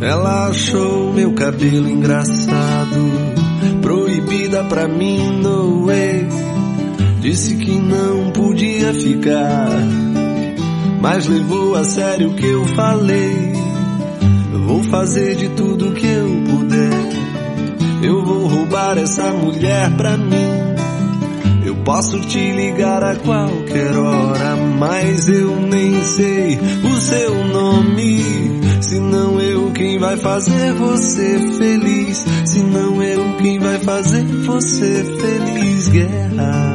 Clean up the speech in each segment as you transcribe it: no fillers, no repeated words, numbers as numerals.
Ela achou meu cabelo engraçado, proibida pra mim, no way. Disse que não podia ficar, mas levou a sério o que eu falei. Vou fazer de tudo que eu puder, eu vou roubar essa mulher pra mim. Eu posso te ligar a qualquer hora, mas eu nem sei o seu nome. Se não eu, quem vai fazer você feliz? Se não eu, quem vai fazer você feliz? Guerra.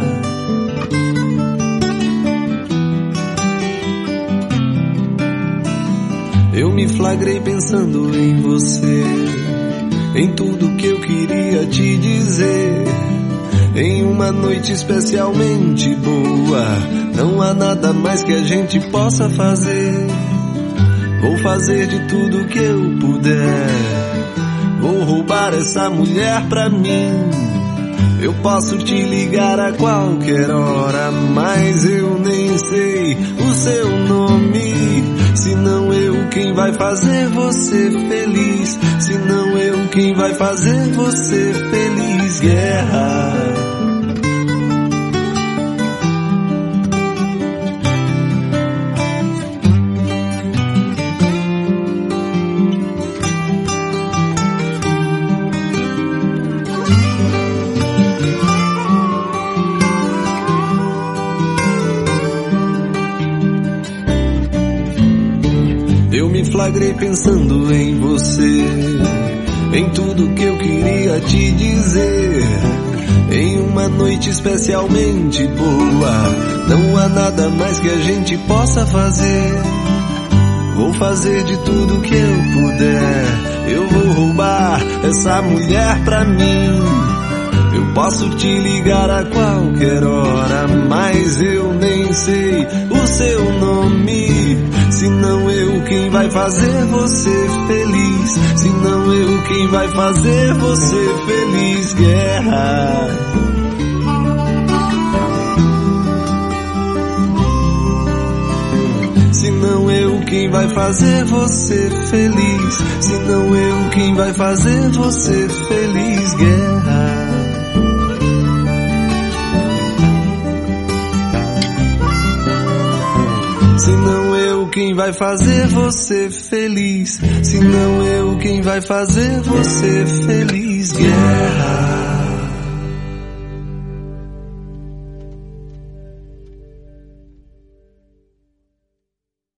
Eu me flagrei pensando em você, em tudo que eu queria te dizer. Em uma noite especialmente boa, não há nada mais que a gente possa fazer. Vou fazer de tudo que eu puder, vou roubar essa mulher pra mim. Eu posso te ligar a qualquer hora, mas eu nem sei o seu nome. Se não eu, quem vai fazer você feliz? Se não eu, quem vai fazer você feliz? Guerra. Eu me flagrei pensando em você, em tudo que eu queria te dizer. Em uma noite especialmente boa, não há nada mais que a gente possa fazer. Vou fazer de tudo que eu puder, eu vou roubar essa mulher pra mim. Eu posso te ligar a qualquer hora, mas eu nem sei o seu nome. Se não eu, quem vai fazer você feliz? Se não eu, quem vai fazer você feliz? Guerra. Se não eu, quem vai fazer você feliz? Se não eu, quem vai fazer você feliz? Guerra. Se não eu, quem vai fazer você feliz? Se não eu, quem vai fazer você feliz? Guerra.